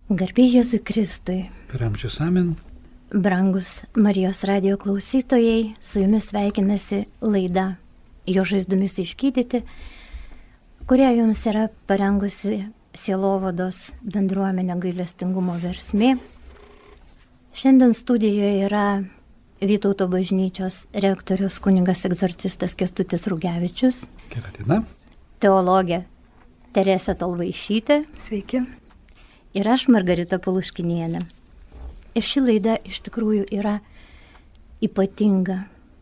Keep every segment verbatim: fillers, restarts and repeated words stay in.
Garbė Jėzui Kristui. Per amžius amen. Brangus Marijos radijo klausytojai, su jumis sveikinasi laida Jo žaizdomis išgydyti, kurią jums yra parengusi Sielovados bendruomenė gailestingumo versmė. Šiandien studijoje yra Vytauto bažnyčios rektorius kunigas egzorcistas Kęstutis Rugevičius. Gerą dieną. Teologė Teresė Tolvaišytė. Sveiki. Ir aš Margarita Paluškinienė. Ir ši laida iš tikrųjų yra ypatinga.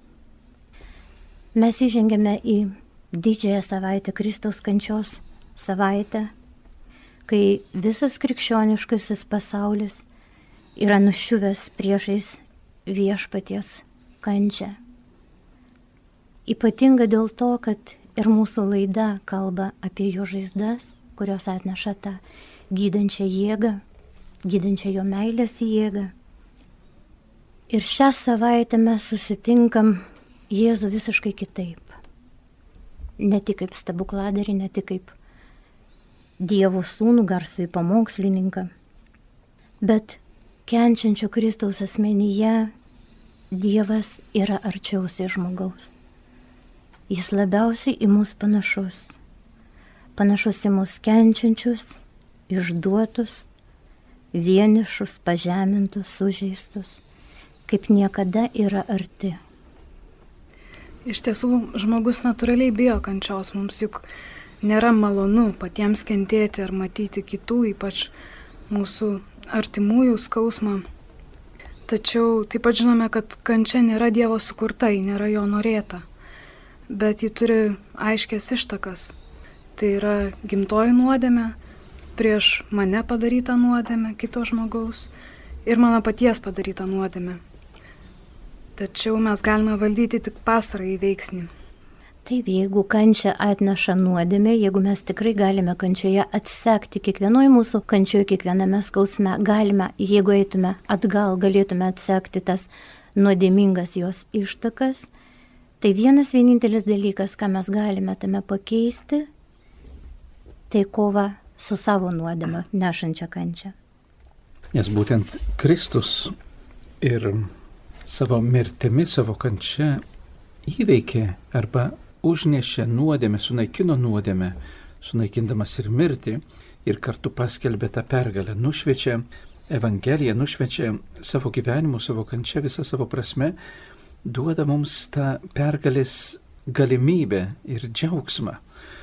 Mes įžengėme į didžiąją savaitę, Kristaus kančios savaitę, kai visas krikščioniškasis pasaulis yra nuščiuvęs priešais viešpaties kančią. Ypatinga dėl to, kad ir mūsų laida kalba apie jo žaizdas, kurios atneša tą gydančią jėgą, gydančią jo meilės jėgą. Ir šią savaitę mes susitinkam Jėzų visiškai kitaip. Ne tik kaip stebukladarį, ne tik kaip Dievo sūnų, garsųjį pamokslininką, bet kenčiančio Kristaus asmenyje Dievas yra arčiausiai žmogaus. Jis labiausiai į mus panašus. Panašus į mus kenčiančius, išduotus, vienišus, pažemintus, sužeistus, kaip niekada yra arti. Iš tiesų, žmogus natūraliai bijo kančios, mums juk nėra malonu patiems kentėti ar matyti kitų, ypač mūsų artimųjų skausmą. Tačiau taip pat žinome, kad kančia nėra Dievo sukurta, ji nėra jo norėta, bet ji turi aiškias ištakas. Tai yra gimtoji nuodėmė, prieš mane padaryta nuodėmė, kito žmogaus ir mano paties padaryta nuodėmė. Tačiau mes galime valdyti tik pastarąjį veiksnį. Taip, jeigu kančia atneša nuodėmė, jeigu mes tikrai galime kančioje atsekti, kiekvienoje mūsų kančioje, kiekviename skausme, galime, jeigu eitume atgal, galėtume atsekti tas nuodėmingas jos ištakas, tai vienas vienintelis dalykas, ką mes galime tame pakeisti, tai kova su savo nuodėme nešančia kančia. Nes būtent Kristus ir savo mirtimi, savo kančia įveikė arba užnešė nuodėmę, sunaikino nuodėmę, sunaikindamas ir mirtį, ir kartu paskelbė tą pergalę, nušviečia Evangeliją, nušviečia savo gyvenimu, savo kančia, visą savo prasme, duoda mums tą pergalės galimybę ir džiaugsmą.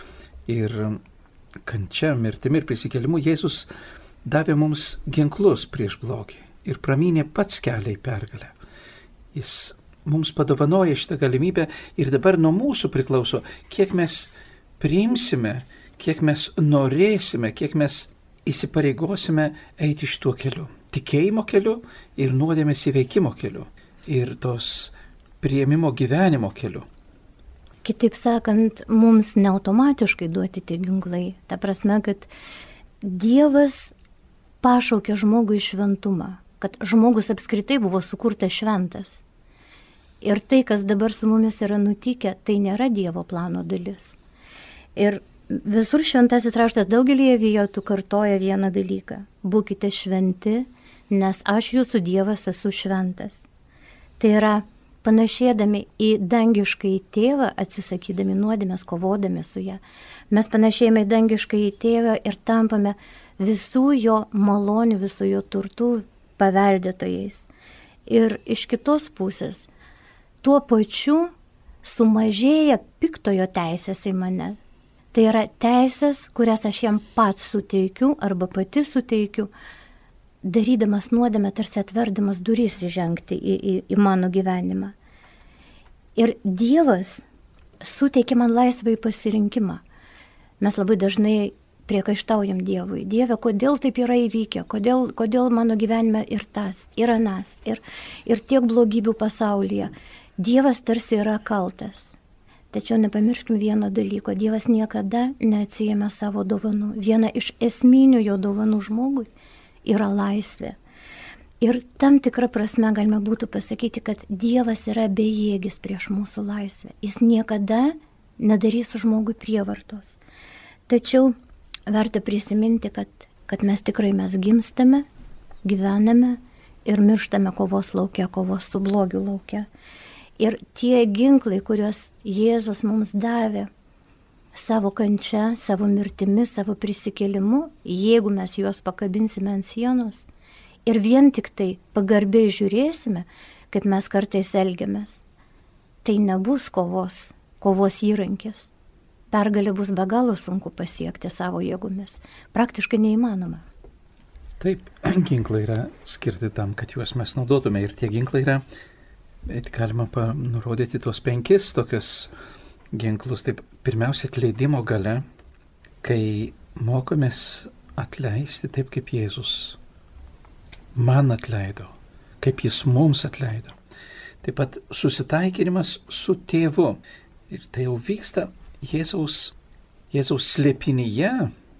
Ir kančia, mirtimi ir prisikėlimu Jėzus davė mums ginklus prieš blogį ir pramynė pats kelią į pergalę. Jis mums padovanoja šitą galimybę ir dabar nuo mūsų priklauso, kiek mes priimsime, kiek mes norėsime, kiek mes įsipareigosime eiti šituo keliu. Tikėjimo keliu ir nuodėmės įveikimo keliu. Ir tos priėmimo gyvenimo keliu. Kitaip sakant, mums ne automatiškai duoti tie ginklai. Ta prasme, kad Dievas pašaukė žmogų į šventumą, kad žmogus apskritai buvo sukurtas šventas. Ir tai, kas dabar su mumis yra nutikę, tai nėra Dievo plano dalis. Ir visur šventasis raštas daugelį vietų kartoja vieną dalyką. Būkite šventi, nes aš jūsų Dievas esu šventas. Tai yra panašėdami į dangiškąjį tėvą, atsisakydami nuodėmės, kovodami su ją. Mes panašėjame į dangiškąjį tėvą ir tampame visų jo malonių, visų jo turtų paveldėtojais. Ir iš kitos pusės, tuo pačiu sumažėja piktojo teisės į mane. Tai yra teisės, kurias aš jam pats suteikiu arba pati suteikiu, darydamas nuodėmę, tarsi atverdamas duris įžengti į, į, į mano gyvenimą. Ir Dievas suteikia man laisvą į pasirinkimą. Mes labai dažnai priekaištaujam Dievui. Dieve, kodėl taip yra įvykę, kodėl, kodėl mano gyvenime ir tas, ir anas, ir, ir tiek blogybių pasaulyje. Dievas tarsi yra kaltas. Tačiau nepamirškim vieno dalyko. Dievas niekada neatsijėmė savo dovanų. Viena iš esminių jo dovanų žmogui yra laisvė. Ir tam tikrą prasme galime būtų pasakyti, kad Dievas yra bejėgis prieš mūsų laisvę. Jis niekada nedarys žmogui prievartos. Tačiau verta prisiminti, kad kad mes tikrai mes gimstame, gyvename ir mirštame kovos laukia, kovos su blogiu laukia. Ir tie ginklai, kuriuos Jėzus mums davė savo kančia, savo mirtimi, savo prisikėlimu, jeigu mes juos pakabinsime ant sienos ir vien tik tai pagarbiai žiūrėsime, kaip mes kartais elgiamės, tai nebus kovos, kovos įrankis. Pergalė bus be galo sunku pasiekti savo jėgomis. Praktiškai neįmanoma. Taip, ginklai yra skirti tam, kad juos mes naudotume. Ir tie ginklai yra, bet galima nurodyti tuos penkis tokius ginklus. Taip, pirmiausia, atleidimo galia, kai mokomės atleisti taip, kaip Jėzus man atleido, kaip Jis mums atleido. Taip pat susitaikinimas su tėvu. Ir tai jau vyksta Jėzaus, Jėzaus slėpinyje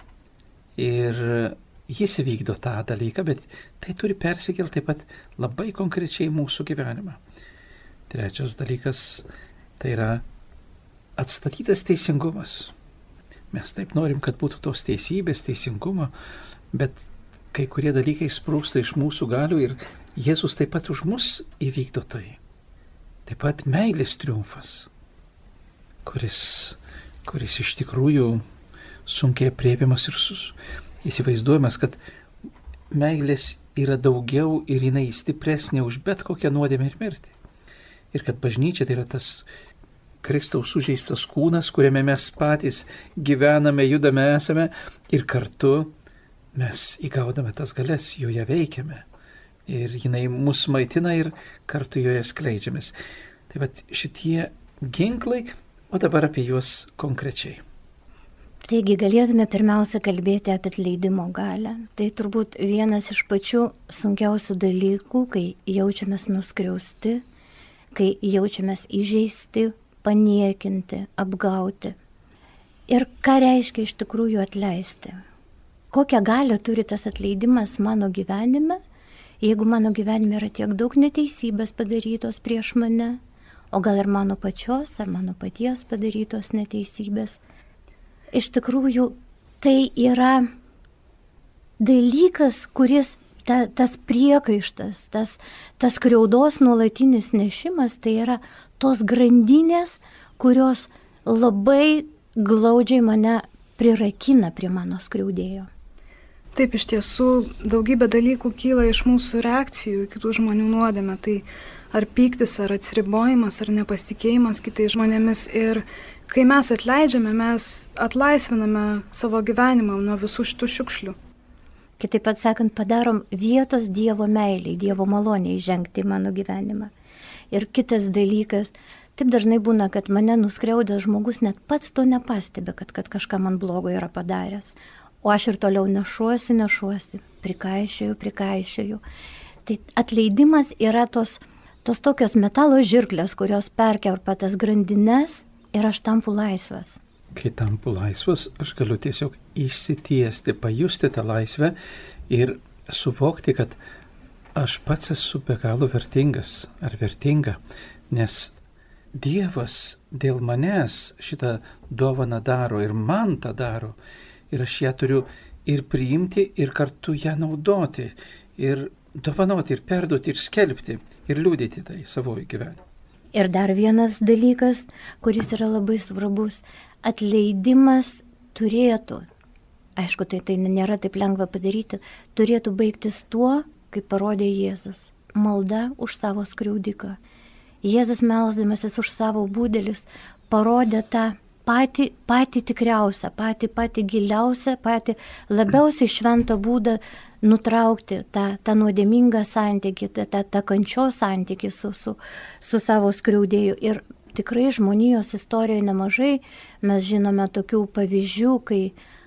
ir Jis įvykdo tą dalyką, bet tai turi persikelti taip pat labai konkrečiai mūsų gyvenimą. Trečias dalykas tai yra atstatytas teisingumas. Mes taip norim, kad būtų tos teisybės, teisingumo, bet kai kurie dalykai sprūsta iš mūsų galių ir Jėzus taip pat už mus įvykdo tai. Taip pat meilės triumfas, kuris, kuris iš tikrųjų sunkiai aprėpiamas ir sus, įsivaizduojamas, kad meilės yra daugiau ir jinai stipresnė už bet kokią nuodėmę ir mirtį. Ir kad bažnyčia tai yra tas Kristaus sužeistas kūnas, kuriame mes patys gyvename, judame, esame ir kartu mes įgaudame tas galias, joje veikiame. Ir jinai mus maitina ir kartu joje skleidžiamės. Tai vat šitie ginklai, o dabar apie juos konkrečiai. Taigi galėtume pirmiausia kalbėti apie atleidimo galią. Tai turbūt vienas iš pačių sunkiausių dalykų, kai jaučiamės nuskriausti, kai jaučiamės įžeisti, paniekinti, apgauti. Ir ką reiškia iš tikrųjų atleisti? Kokią galią turi tas atleidimas mano gyvenime, jeigu mano gyvenime yra tiek daug neteisybės padarytos prieš mane, o gal ir mano pačios, ar mano paties padarytos neteisybės. Iš tikrųjų, tai yra dalykas, kuris, ta, tas priekaištas, tas, tas skriaudos nuolatinis nešimas, tai yra tos grandinės, kurios labai glaudžiai mane prirakina prie mano skriaudėjo. Taip, iš tiesų, daugybė dalykų kyla iš mūsų reakcijų į kitų žmonių nuodėmę. Tai ar pyktis, ar atsiribojimas, ar nepasitikėjimas kitais žmonėmis. Ir kai mes atleidžiame, mes atlaisviname savo gyvenimą nuo visų šitų šiukšlių. Kitaip pat sakant, padarom vietos Dievo meiliai, Dievo maloniai žengti į mano gyvenimą. Ir kitas dalykas, taip dažnai būna, kad mane nuskriaudęs žmogus net pats to nepastebi, kad, kad kažką man blogo yra padaręs. O aš ir toliau nešuosi, nešuosi, prikaišioju, prikaišioju. Tai atleidimas yra tos, tos tokios metalo žirklės, kurios perkerpa tas grandines ir aš tampu laisvas. Kai tampu laisvas, aš galiu tiesiog išsitiesti, pajusti tą laisvę ir suvokti, kad aš pats esu be galo vertingas ar vertinga, nes Dievas dėl manęs šitą dovaną daro ir man tą daro. Ir aš ją turiu ir priimti, ir kartu ją naudoti, ir dovanoti, ir perduoti, ir skelbti, ir liudyti tai savo gyvenimą. Ir dar vienas dalykas, kuris yra labai svarbus, atleidimas turėtų, aišku, tai, tai nėra taip lengva padaryti, turėtų baigtis tuo, kaip parodė Jėzus, malda už savo skriaudiką. Jėzus melsdamasis už savo būdelis parodė tą Patį, patį tikriausią, patį, patį giliausią, patį labiausiai šventą būdą nutraukti tą, tą nuodėmingą santykį, tą, tą, tą kančios santykį su, su, su savo skriaudėju. Ir tikrai žmonijos istorijoje nemažai mes žinome tokių pavyzdžių, kai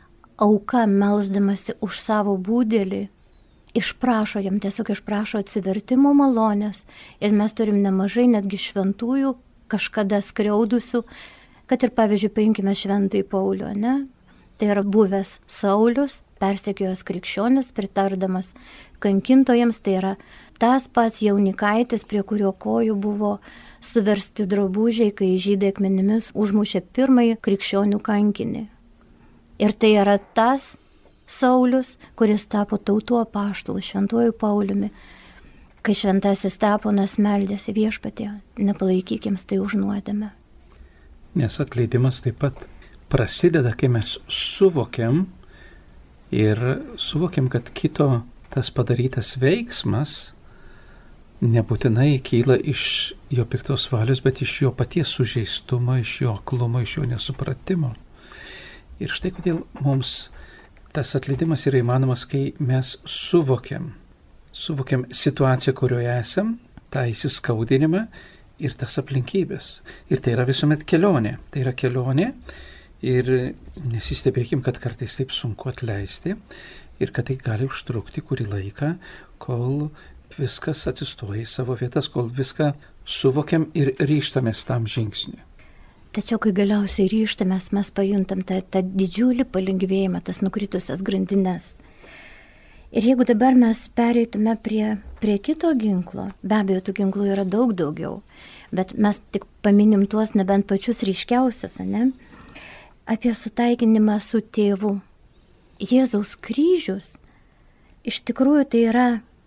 auka melsdamasi už savo būdelį išprašo, jam tiesiog išprašo atsivertimo malonės. Ir mes turim nemažai netgi šventųjų, kažkada skriaudusių, kad ir pavyzdžiui paimkime šventąjį Paulių, ne? Tai yra buvęs Saulius, persekiojęs krikščionis, pritardamas kankintojams, tai yra tas pats jaunikaitis, prie kurio kojų buvo suversti drabužiai, kai žydai akmenimis užmušė pirmąjį krikščionių kankinį. Ir tai yra tas Saulius, kuris tapo tautų apaštalu, šventuoju Pauliumi, kai šventasis Steponas meldėsi Viešpatie, nepalaikykim tai už nuodėmę. Nes atleidimas taip pat prasideda, kai mes suvokiam ir suvokiam, kad kito tas padarytas veiksmas nebūtinai kyla iš jo piktos valios, bet iš jo paties sužeistumo, iš jo aklumo, iš jo nesupratimo. Ir štai kodėl mums tas atleidimas yra įmanomas, kai mes suvokiam, suvokiam situaciją, kurioje esam, tą įsiskaudinimą ir tas aplinkybės. Ir tai yra visuomet kelionė. Tai yra kelionė ir nesistebėkim, kad kartais taip sunku atleisti ir kad tai gali užtrukti kurį laiką, kol viskas atsistoja į savo vietas, kol viską suvokiam ir ryžtamės tam žingsniui. Tačiau, kai galiausiai ryžtamės, mes pajuntam tą, tą didžiulį palengvėjimą, tas nukritusias grandines. Ir jeigu dabar mes pereitume prie, prie kito ginklo, be abejo, tų ginklų yra daug daugiau, bet mes tik paminim tuos nebent pačius ryškiausius, ne? Apie sutaikinimą su tėvu. Jėzaus kryžius iš tikrųjų tai yra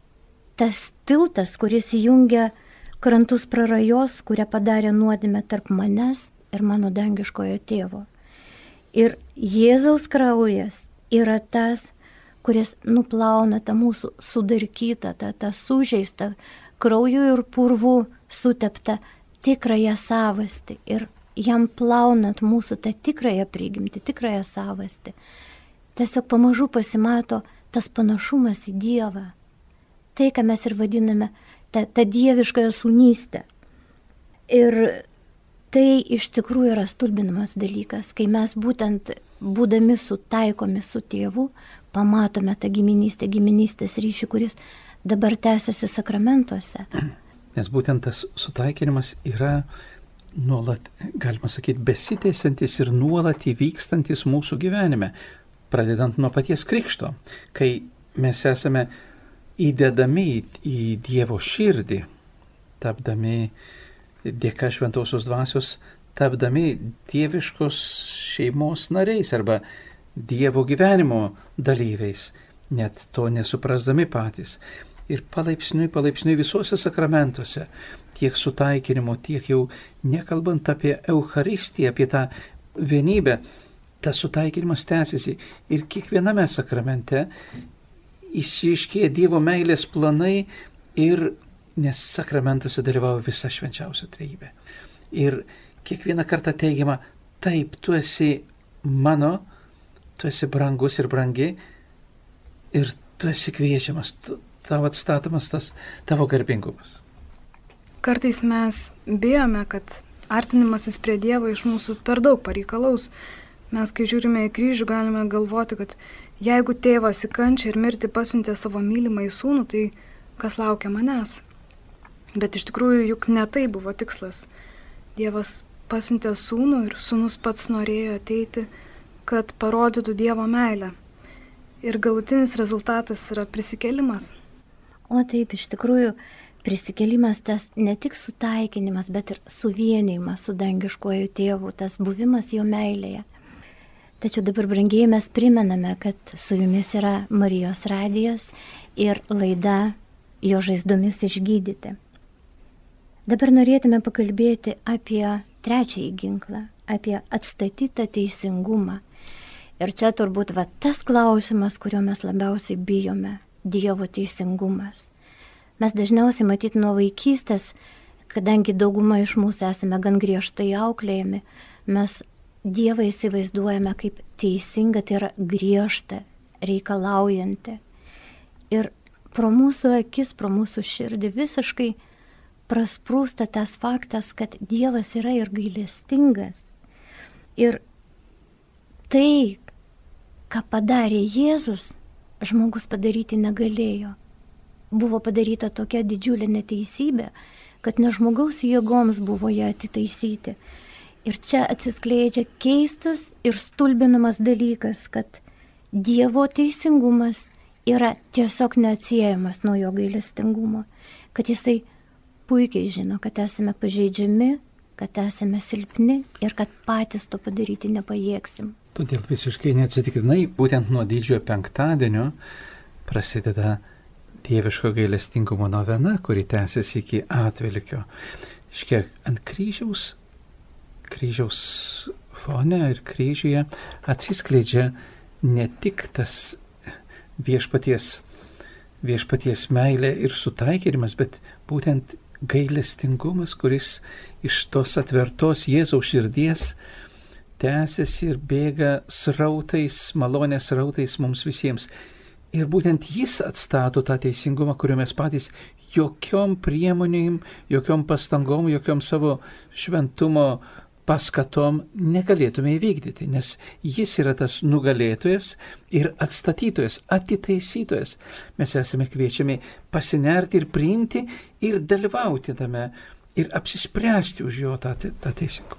tas tiltas, kuris jungia krantus prarajos, kurią padarė nuodėmę tarp manęs ir mano dangiškojo tėvo. Ir Jėzaus kraujas yra tas, kuris nuplauna tą mūsų sudarkytą, tą, tą sužeistą, krauju ir purvų suteptą tikrąją savastį. Ir jam plaunant mūsų tą tikrąją prigimtį, tikrąją savastį, tiesiog pamažu pasimato tas panašumas į Dievą. Tai, ką mes ir vadiname tą, tą dieviškąją sūnystę. Ir tai iš tikrųjų yra stulbinamas dalykas, kai mes būtent būdami sutaikomi su tėvu, pamatome tą giminystę, giminystės ryšį, kuris dabar tęsiasi sakramentuose. Nes būtent tas sutaikinimas yra nuolat, galima sakyti, besitęsiantis ir nuolat įvykstantis mūsų gyvenime, pradedant nuo paties krikšto, kai mes esame įdedami į Dievo širdį, tapdami dėka šventosios dvasios, tapdami dieviškos šeimos nariais arba Dievo gyvenimo dalyviais, net to nesuprasdami patys. Ir palaipsniui, palaipsniui visuose sakramentuose, tiek sutaikinimo, tiek jau nekalbant apie Eucharistiją, apie tą vienybę, tas sutaikinimas tęsiasi ir kiekviename sakramente išryškėja Dievo meilės planai ir nes sakramentuose dalyvauja visa švenčiausia trejybė. Ir kiekvieną kartą teigiama, taip, tu esi mano, tu esi brangus ir brangi ir tu esi kviečiamas, tu, tavo atstatomas tas tavo garbingumas. Kartais mes bijome, kad artinimasis prie Dievo iš mūsų per daug pareikalaus. Mes, kai žiūrime į kryžių, galime galvoti, kad jeigu tėvas į kančią ir mirtį pasiuntė savo mylimą į sūnų, tai kas laukia manęs? Bet iš tikrųjų juk ne tai buvo tikslas. Dievas pasiuntė sūnų ir sūnus pats norėjo ateiti, kad parodytų Dievo meilę. Ir galutinis rezultatas yra prisikėlimas. O taip, iš tikrųjų, prisikėlimas tas ne tik sutaikinimas, bet ir suvienijimas su dangiškuoju tėvu, tas buvimas jo meilėje. Tačiau dabar, brangieji, mes primename, kad su jumis yra Marijos radijas ir laida Jo žaizdomis išgydyti. Dabar norėtume pakalbėti apie trečiąjį ginklą, apie atstatytą teisingumą. Ir čia turbūt va, tas klausimas, kurio mes labiausiai bijome - Dievo teisingumas. Mes dažniausiai matyt nuo vaikystės, kadangi dauguma iš mūsų esame gan griežtai auklėjami, mes Dievą įsivaizduojame kaip teisingą, tai yra griežtą, reikalaujantį. Ir pro mūsų akis, pro mūsų širdį visiškai prasprūsta tas faktas, kad Dievas yra ir gailestingas. Ir tai, ką padarė Jėzus, žmogus padaryti negalėjo. Buvo padaryta tokia didžiulė neteisybė, kad ne žmogaus jėgoms buvo ją atitaisyti. Ir čia atsiskleidžia keistas ir stulbinamas dalykas, kad Dievo teisingumas yra tiesiog neatsiejamas nuo jo gailestingumo, kad jisai puikiai žino, kad esame pažeidžiami, kad esame silpni ir kad patys to padaryti nepajėgsim. Todėl visiškai neatsitiktinai būtent nuo didžiojo penktadienio prasideda dieviško gailestingumo novena, kuri tęsiasi iki atvelykio. Iškiek ant kryžiaus, kryžiaus fone ir kryžiuje atsiskleidžia ne tik tas viešpaties, viešpaties meilė ir sutaikinimas, bet būtent gailestingumas, kuris iš tos atvertos Jėzaus širdies tęsiasi ir bėga srautais, malonės srautais mums visiems. Ir būtent jis atstato tą teisingumą, kurio mes patys jokiom priemonėm, jokiom pastangom, jokiom savo šventumo paskatom negalėtume įvykdyti, nes jis yra tas nugalėtojas ir atstatytojas, atitaisytojas. Mes esame kviečiami pasinerti ir priimti ir dalyvauti tame ir apsispręsti už jo tą, tą teisingumą.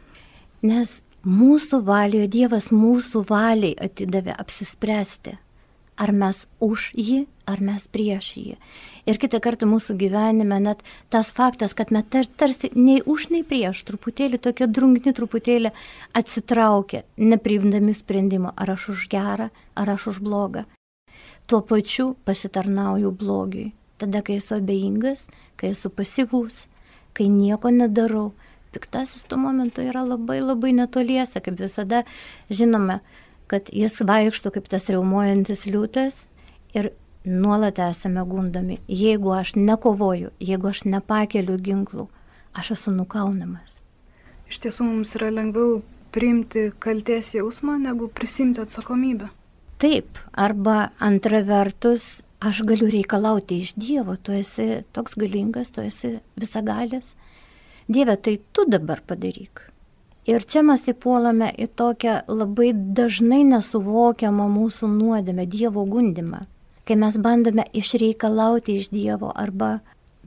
Nes mūsų valioje Dievas mūsų valiai atidavė apsispręsti, ar mes už jį, ar mes prieš jį. Ir kitą kartą mūsų gyvenime net tas faktas, kad mes tar, tarsi nei už, nei prieš, truputėlį tokia drungni, truputėlį atsitraukia, nepriimdami sprendimo, ar aš už gerą, ar aš už blogą. Tuo pačiu pasitarnauju blogiui. Tada, kai esu abejingas, kai esu pasyvus, kai nieko nedarau, piktasis tuo momentu yra labai labai netoliese, kaip visada žinome, kad jis vaikšto kaip tas riaumojantis liūtas ir nuolat esame gundomi. Jeigu aš nekovoju, jeigu aš nepakeliu ginklų, aš esu nukaunamas. Iš tiesų mums yra lengviau priimti kaltės jausmą, negu prisimti atsakomybę. Taip, arba antra vertus, aš galiu reikalauti iš Dievo, tu esi toks galingas, tu esi visagalis. Dieve, tai tu dabar padaryk. Ir čia mes įpuolame į tokią labai dažnai nesuvokiamą mūsų nuodėmę, Dievo gundimą. Kai mes bandome išreikalauti iš Dievo arba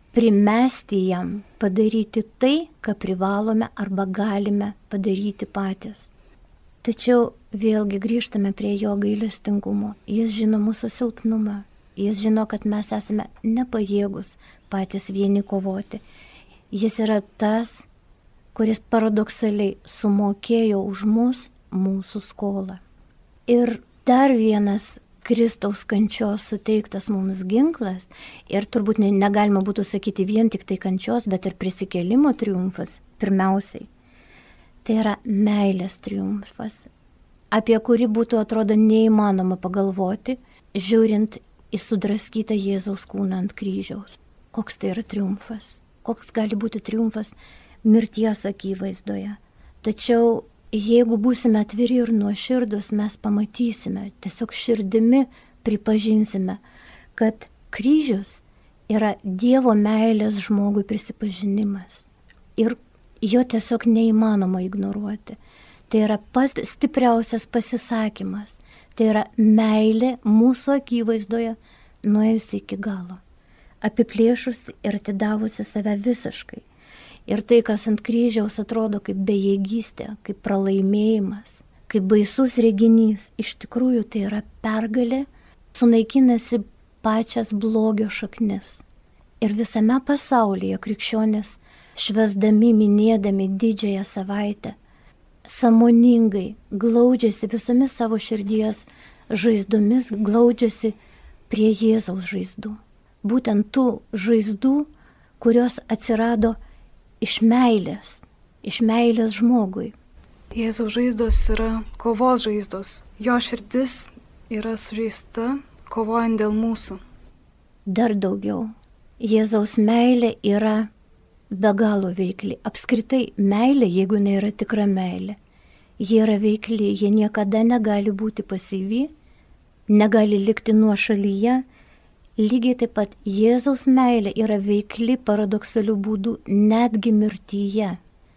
primesti jam padaryti tai, ką privalome arba galime padaryti patys. Tačiau vėlgi grįžtame prie jo gailestingumo. Jis žino mūsų silpnumą. Jis žino, kad mes esame nepajėgus patys vieni kovoti. Jis yra tas, kuris paradoksaliai sumokėjo už mus mūsų skolą. Ir dar vienas Kristaus kančios suteiktas mums ginklas, ir turbūt negalima būtų sakyti vien tik tai kančios, bet ir prisikėlimo triumfas pirmiausiai. Tai yra meilės triumfas, apie kurį būtų atrodo neįmanoma pagalvoti, žiūrint į sudraskytą Jėzaus kūną ant kryžiaus. Koks tai yra triumfas? Koks gali būti triumfas mirties akivaizdoje. Tačiau jeigu būsime atviri ir nuoširdus, mes pamatysime, tiesiog širdimi pripažinsime, kad kryžius yra Dievo meilės žmogui prisipažinimas. Ir jo tiesiog neįmanoma ignoruoti. Tai yra pats stipriausias pasisakymas. Tai yra meilė mūsų akivaizdoje nuėjusi iki galo. Apiplėšusi ir atidavusi save visiškai. Ir tai, kas ant kryžiaus atrodo kaip bejėgystė, kaip pralaimėjimas, kaip baisus reginys, iš tikrųjų tai yra pergalė, sunaikinasi pačias blogio šaknis. Ir visame pasaulyje krikščionys, švęsdami, minėdami didžiąją savaitę, sąmoningai glaudžiasi visomis savo širdies žaizdomis, glaudžiasi prie Jėzaus žaizdų. Būtent tų žaizdų, kurios atsirado iš meilės, iš meilės žmogui. Jėzaus žaizdos yra kovos žaizdos. Jo širdis yra sužeista, kovojant dėl mūsų. Dar daugiau. Jėzaus meilė yra be galo veikli. Apskritai meilė, jeigu jinai yra tikra meilė, ji yra veikli, jie niekada negali būti pasyvi, negali likti nuošalyje. Lygiai taip pat Jėzaus meilė yra veikli paradoksalių būdų netgi mirtyje,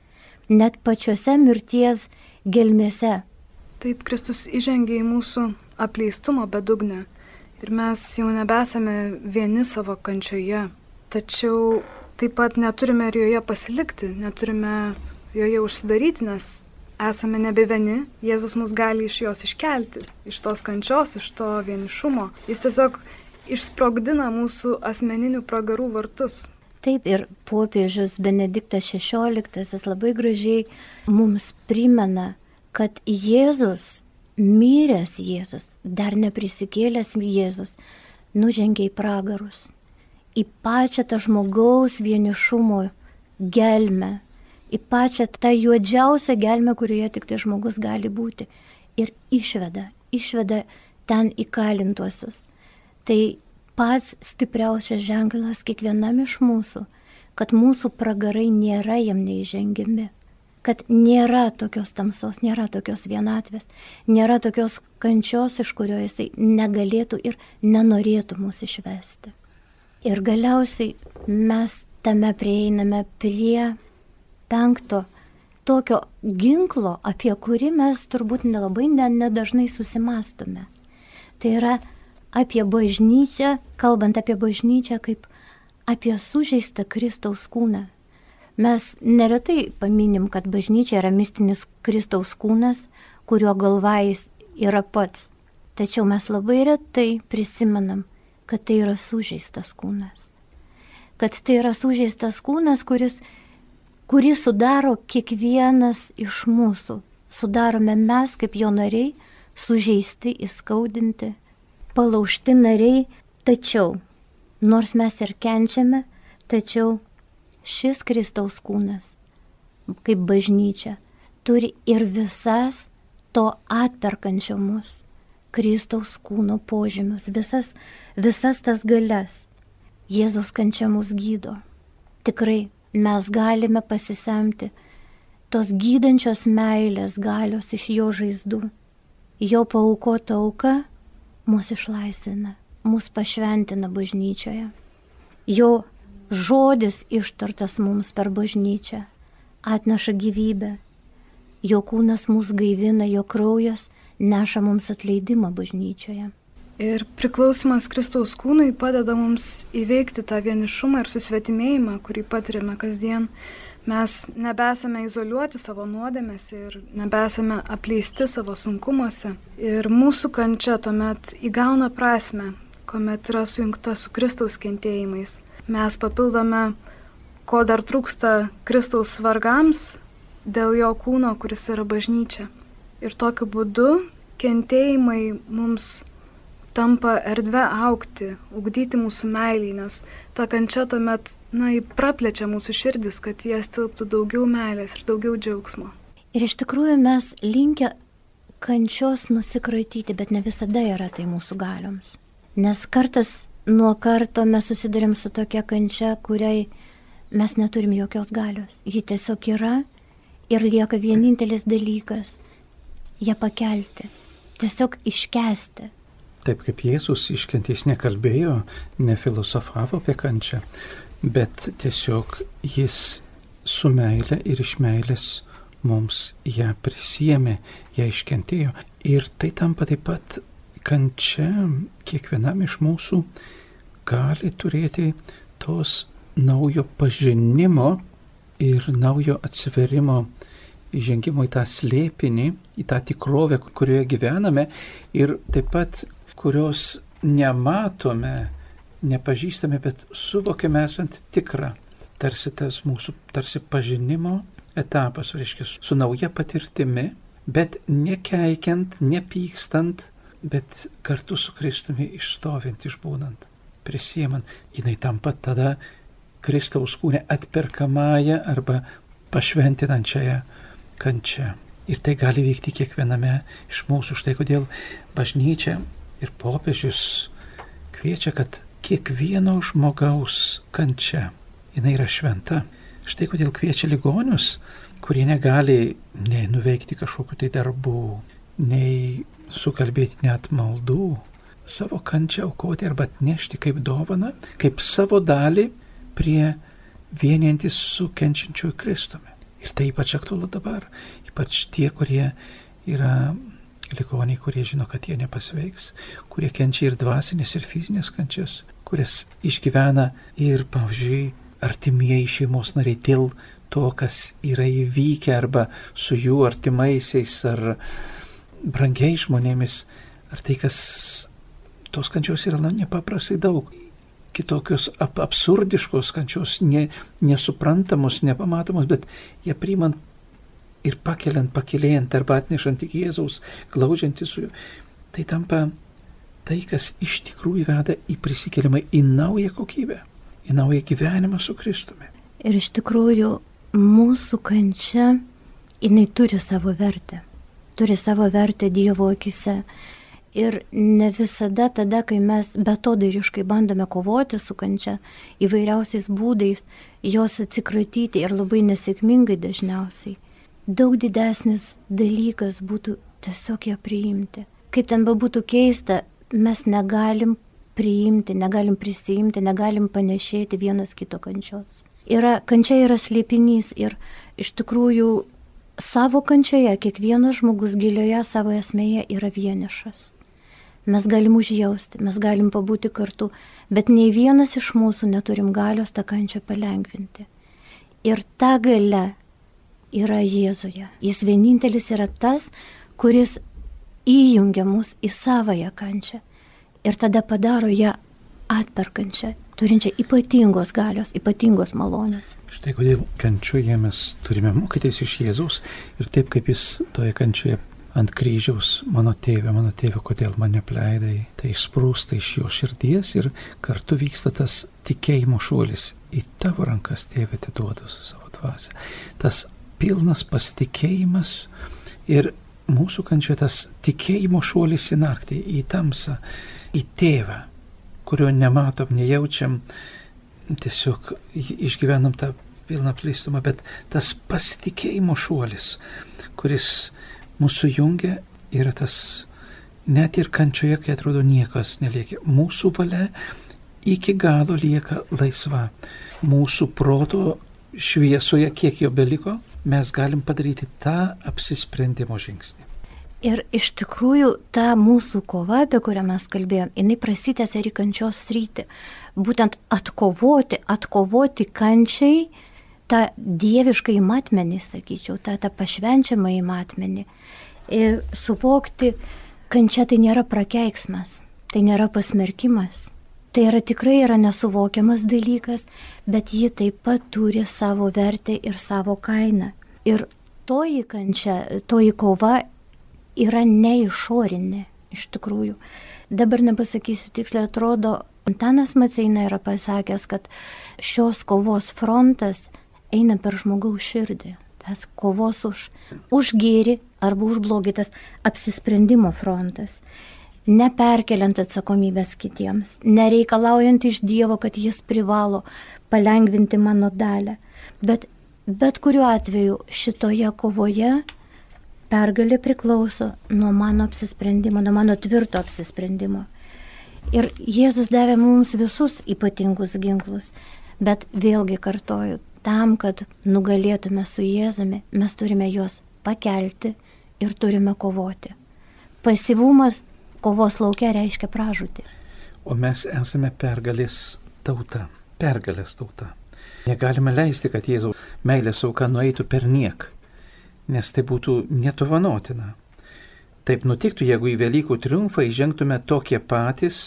net pačiose mirties gelmėse. Taip Kristus įžengė į mūsų apleistumo bedugnę ir mes jau nebesame vieni savo kančioje, tačiau taip pat neturime ir joje pasilikti, neturime joje užsidaryti, nes esame nebe vieni, Jėzus mus gali iš jos iškelti, iš tos kančios, iš to vienišumo. Jis tiesiog išsprogdina mūsų asmeninių pragarų vartus. Taip, ir popiežius Benediktas šešioliktasis labai gražiai mums primena, kad Jėzus miręs Jėzus, dar neprisikėlęs Jėzus, nužengė į pragarus, į pačią tą žmogaus vienišumo gelmę, į pačią tą juodžiausią gelmę, kurioje tik tai žmogus gali būti, ir išveda, išveda ten įkalintuosius. Tai pats stipriausias ženklas kiekvienam iš mūsų, kad mūsų pragarai nėra jam neįžengiami, kad nėra tokios tamsos, nėra tokios vienatvės, nėra tokios kančios, iš kurio jisai negalėtų ir nenorėtų mūsų išvesti. Ir galiausiai mes tame prieiname prie penkto tokio ginklo, apie kurį mes turbūt nelabai nedažnai susimastome. Tai yra apie bažnyčią, kalbant apie bažnyčią kaip apie sužeistą Kristaus kūną. Mes neretai paminim, kad bažnyčia yra mistinis Kristaus kūnas, kurio galva jis yra pats. Tačiau mes labai retai prisimenam, kad tai yra sužeistas kūnas. Kad tai yra sužeistas kūnas, kuris, kurį sudaro kiekvienas iš mūsų. Sudarome mes kaip jo nariai, sužeisti, įskaudinti, palaužti nariai, tačiau, nors mes ir kenčiame, tačiau šis Kristaus kūnas, kaip bažnyčia, turi ir visas to atperkančio mus Kristaus kūno požymius, visas, visas tas galias. Jėzaus kančia mus gydo. Tikrai mes galime pasisemti tos gydančios meilės galios iš jo žaizdų. Jo paaukota auka mus išlaisvina, mus pašventina bažnyčioje. Jo žodis ištartas mums per bažnyčią atneša gyvybę. Jo kūnas mus gaivina, jo kraujas neša mums atleidimą bažnyčioje. Ir priklausimas Kristaus kūnui padeda mums įveikti tą vienišumą ir susvetimėjimą, kurį patiriame kasdien. Mes nebesame izoliuoti savo nuodėmėse ir nebesame apleisti savo sunkumuose. Ir mūsų kančia tuomet įgauna prasmę, kuomet yra sujungta su Kristaus kentėjimais. Mes papildome, ko dar trūksta Kristaus vargams dėl jo kūno, kuris yra bažnyčia. Ir tokiu būdu kentėjimai mums tampa erdve augti, ugdyti mūsų meilį, nes ta kančia tuomet, na, praplečia mūsų širdis, kad jie stilptų daugiau meilės ir daugiau džiaugsmo. Ir iš tikrųjų mes linkę kančios nusikratyti, bet ne visada yra tai mūsų galioms. Nes kartas nuo karto mes susidurim su tokia kančia, kuriai mes neturim jokios galios. Ji tiesiog yra ir lieka vienintelis dalykas – ją pakelti, tiesiog iškęsti. Taip kaip Jėzus iškentė, jis nekalbėjo, nefilosofavo apie kančią, bet tiesiog jis su meile ir iš meilės mums ją prisiėmė, ją iškentėjo. Ir tai tampa taip pat kančia kiekvienam iš mūsų gali turėti tos naujo pažinimo ir naujo atsiverimo, įžengimo į tą slėpinį, į tą tikrovę, kurioje gyvename ir taip pat kurios nematome, nepažįstame, bet suvokiame esant tikrą. Tarsi tas mūsų, tarsi pažinimo etapas, reiškia, su nauja patirtimi, bet nekeikiant, nepykstant, bet kartu su Kristumi išstovint, išbūnant, prisiemant. Jinai tampa tada Kristaus kūne atperkamąją arba pašventinančiąją kančią. Ir tai gali vykti kiekviename iš mūsų. Štai kodėl bažnyčia ir popiežius kviečia, kad kiekvieno žmogaus kančia, jinai yra šventa. Štai kodėl kviečia ligonius, kurie negali nei nuveikti kažkokiu tai darbų, nei sukalbėti net maldų, savo kančią aukoti arba atnešti kaip dovaną, kaip savo dalį prie vienijantis su kenčiančiu Kristumi. Ir tai ypač aktualu dabar, ypač tie, kurie yra ligoniai, kurie žino, kad jie nepasveiks, kurie kenčia ir dvasinės, ir fizinės kančias, kurias išgyvena ir, pavyzdžiui, artimieji šeimos nariai dėl to, kas yra įvykę arba su jų artimaisiais ar brangiais žmonėmis, ar tai, kas tos kančios yra nepaprastai daug. Kitokios ap- absurdiškos kančios, ne, nesuprantamos, nepamatomos, bet jie priimant ir pakeliant, pakilėjant arba atnešant iki Jėzaus, glaudžiantis su juo, tai tampa tai, kas iš tikrųjų veda į prisikėlimą, į naują kokybę, į naują gyvenimą su Kristumi. Ir iš tikrųjų mūsų kančia, jinai turi savo vertę, turi savo vertę Dievo akise. Ir ne visada tada, kai mes beatodairiškai bandome kovoti su kančia įvairiausiais būdais, jos atsikratyti ir labai nesėkmingai dažniausiai, daug didesnis dalykas būtų tiesiog ją priimti. Kaip ten bebūtų keista, mes negalim priimti, negalim prisiimti, negalim panešėti vienas kito kančios. Yra, kančia yra slėpinys ir iš tikrųjų savo kančioje kiekvienas žmogus gilioje savo esmėje yra vienišas. Mes galim užjausti, mes galim pabūti kartu, bet nei vienas iš mūsų neturim galios tą kančią palengvinti. Ir ta galia yra Jėzuje. Jis vienintelis yra tas, kuris įjungia mus į savąją kančią ir tada padaro ją atperkančią, turinčią ypatingos galios, ypatingos malonės. Štai kodėl kančioje mes turime mokytis iš Jėzaus ir taip kaip jis toje kančioje ant kryžiaus, mano tėve, mano tėve, kodėl mane apleidai, tai išsprūsta iš jo širdies ir kartu vyksta tas tikėjimo šuolis. Į tavo rankas, tėve, atiduodu savo dvasią. Tas pilnas pasitikėjimas ir mūsų kančioje tas tikėjimo šuolis į naktį, į tamsą, į tėvą, kurio nematom, nejaučiam, tiesiog išgyvenam tą pilną apleistumą, bet tas pasitikėjimo šuolis, kuris mūsų jungia, yra tas, net ir kančioje, kai atrodo niekas nelieka. Mūsų valia iki galo lieka laisva. Mūsų proto šviesoje, kiek jo beliko, mes galim padaryti tą apsisprendimo žingsnį. Ir iš tikrųjų ta mūsų kova, apie kurią mes kalbėjom, jinai prasitęsia ir į kančios sritį. Būtent atkovoti, atkovoti kančiai, tą dievišką į matmenį, sakyčiau, tą, tą pašvenčiamą į matmenį. Ir suvokti, kančia tai nėra prakeiksmas, tai nėra pasmerkimas. Tai yra tikrai yra nesuvokiamas dalykas, bet ji taip pat turi savo vertę ir savo kainą. Ir toji kančia, toji kova yra neišorinė, iš tikrųjų. Dabar nepasakysiu tiksliai, atrodo, Antanas Maceina yra pasakęs, kad šios kovos frontas eina per žmogaus širdį. Tas kovos už, už gėrį arba už blogį, tas apsisprendimo frontas. Neperkeliant atsakomybės kitiems, nereikalaujant iš Dievo, kad jis privalo palengvinti mano dalę. Bet bet kuriuo atveju šitoje kovoje pergalė priklauso nuo mano apsisprendimo, nuo mano tvirto apsisprendimo. Ir Jėzus davė mums visus ypatingus ginklus, bet vėlgi kartoju, tam, kad nugalėtume su Jėzumi, mes turime juos pakelti ir turime kovoti. Pasyvumas kovos lauke reiškia pražūtį. O mes esame pergalės tauta, pergalės tauta. Negalime leisti, kad Jėzaus meilės auka nueitų per niek, nes tai būtų nedovanotina. Taip nutiktų, jeigu į Velykų triumfą įžengtume tokie patys,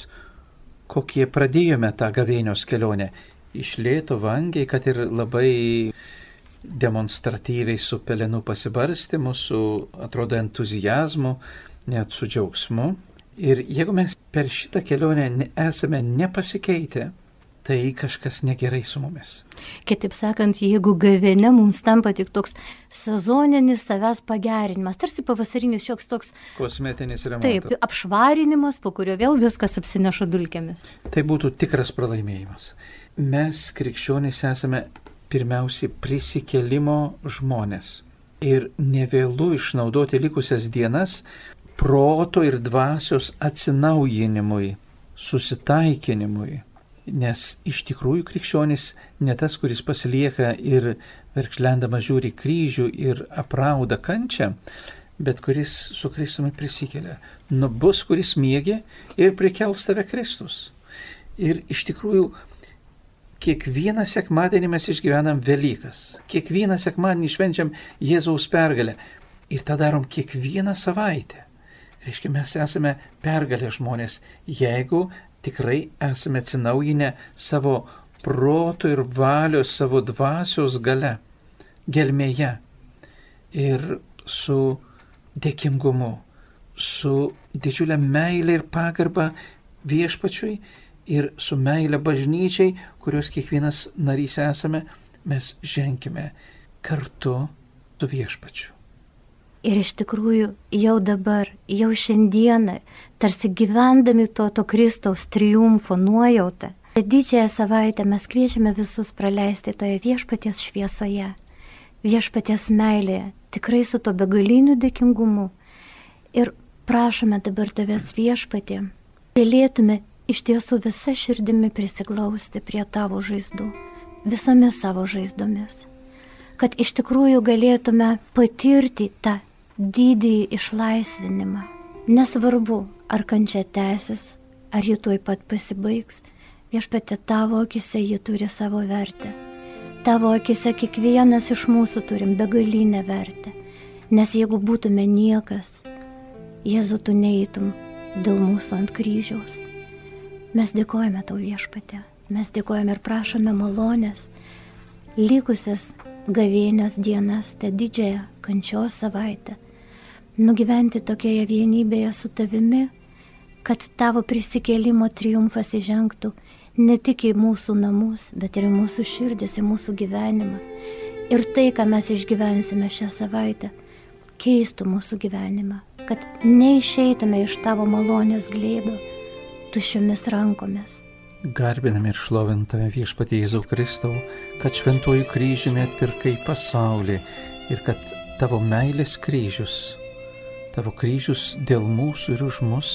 kokie pradėjome tą gavėnios kelionę. Iš lėto vangiai, kad ir labai demonstratyviai su pelenų pasibarstymu, su, atrodo, entuzijazmu, net su džiaugsmu. Ir jeigu mes per šitą kelionę esame nepasikeitę, tai kažkas negerai su mumis. Kitaip sakant, jeigu gavėnia mums tampa tik toks sezoninis savęs pagerinimas, tarsi pavasarinis šioks toks kosmetinis remontas. Taip, apšvarinimas, po kurio vėl viskas apsineša dulkėmis. Tai būtų tikras pralaimėjimas. Mes, krikščionys, esame pirmiausiai prisikėlimo žmonės. Ir nevėlu išnaudoti likusias dienas proto ir dvasios atsinaujinimui, susitaikinimui. Nes iš tikrųjų krikščionis ne tas, kuris pasilieka ir verkšlendamas žiūri kryžių ir aprauda kančią, bet kuris su Kristumi prisikelia. Nu bus, kuris miegi ir prikels tave Kristus. Ir iš tikrųjų kiekvieną sekmadienį mes išgyvenam Velykas. Kiekvieną sekmadienį švenčiam Jėzaus pergalę. Ir tą darom kiekvieną savaitę. Reiškia, mes esame pergalė žmonės, jeigu tikrai esame atsinaujinę savo proto ir valios, savo dvasios gale, gelmėje. ir su dėkingumu, su didžiulė meilė ir pagarba viešpačiui ir su meilė bažnyčiai, kurios kiekvienas narys esame, mes ženkime kartu su viešpačiu. Ir iš tikrųjų jau dabar, jau šiandieną, tarsi gyvendami to, to Kristaus triumfo nuojautą, didžiąją savaitę mes kviečiame visus praleisti toje viešpaties šviesoje, viešpaties meilėje, tikrai su to begaliniu dėkingumu. Ir prašome dabar tavęs viešpatie, galėtume iš tiesų visą širdimi prisiglausti prie tavo žaizdų, visomis savo žaizdomis, kad iš tikrųjų galėtume patirti tą didįjį išlaisvinimą. Nesvarbu, ar kančia tęsis, ar ji tuoj pat pasibaigs, viešpatie tavo akise ji turi savo vertę. Tavo akise kiekvienas iš mūsų turim begalinę vertę, nes jeigu būtume niekas, Jėzau, tu neįtum dėl mūsų ant kryžiaus. Mes dėkojame tau viešpatie, mes dėkojame ir prašome malonės, likusias gavėnios dienas, tą didžiąją kančios savaitę, nugyventi tokioje vienybėje su tavimi, kad tavo prisikėlimo triumfas įžengtų ne tik į mūsų namus, bet ir į mūsų širdis, į mūsų gyvenimą. Ir tai, ką mes išgyvensime šią savaitę, keistų mūsų gyvenimą, kad neišeitume iš tavo malonės glėbio tuščiomis rankomis. Garbiname ir šlovintame viešpatie Jėzau Kristau, kad šventuoju kryžiumi atpirkai pasaulį ir kad tavo meilės kryžius, tavo kryžius dėl mūsų ir už mus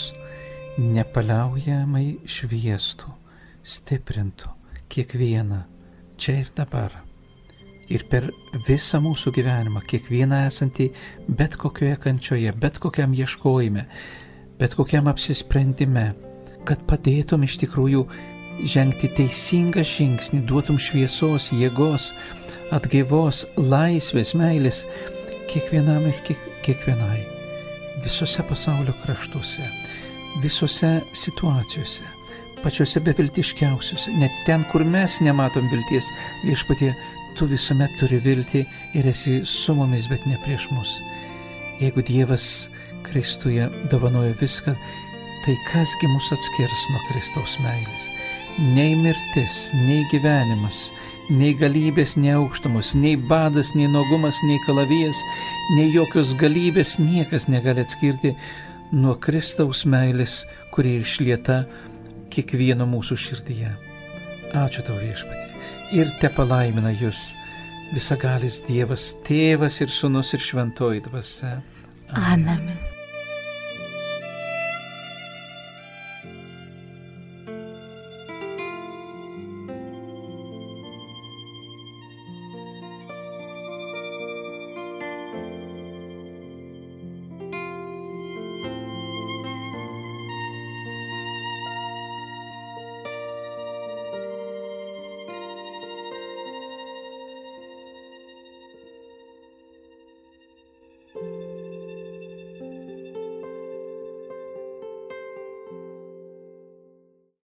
nepaliaujamai šviestų, stiprintų kiekvieną čia ir dabar. Ir per visą mūsų gyvenimą, kiekvieną esantį bet kokioje kančioje, bet kokiam ieškojime, bet kokiam apsisprendime, kad padėtum iš tikrųjų žengti teisingą žingsnį, duotum šviesos, jėgos, atgaivos, laisvės, meilės kiekvienam ir kiek, kiekvienai, visose pasaulio kraštuose, visose situacijose, pačiose beviltiškiausiuose, net ten, kur mes nematom vilties, viešpatie, tu visuomet turi viltį ir esi su mumis, bet ne prieš mus. Jeigu Dievas Kristuje dovanoja viską, tai kasgi mus atskirs nuo Kristaus meilės? Nei mirtis, nei gyvenimas, nei galybės, nei aukštumos, nei badas, nei nuogumas, nei kalavijas, nei jokios galybės niekas negali atskirti nuo Kristaus meilės, kuri išlieta kiekvieno mūsų širdyje. Ačiū tau viešpatie. Ir te palaimina jūs visagalis Dievas, Tėvas ir Sūnus ir Šventoji Dvasia. Amen. Amen.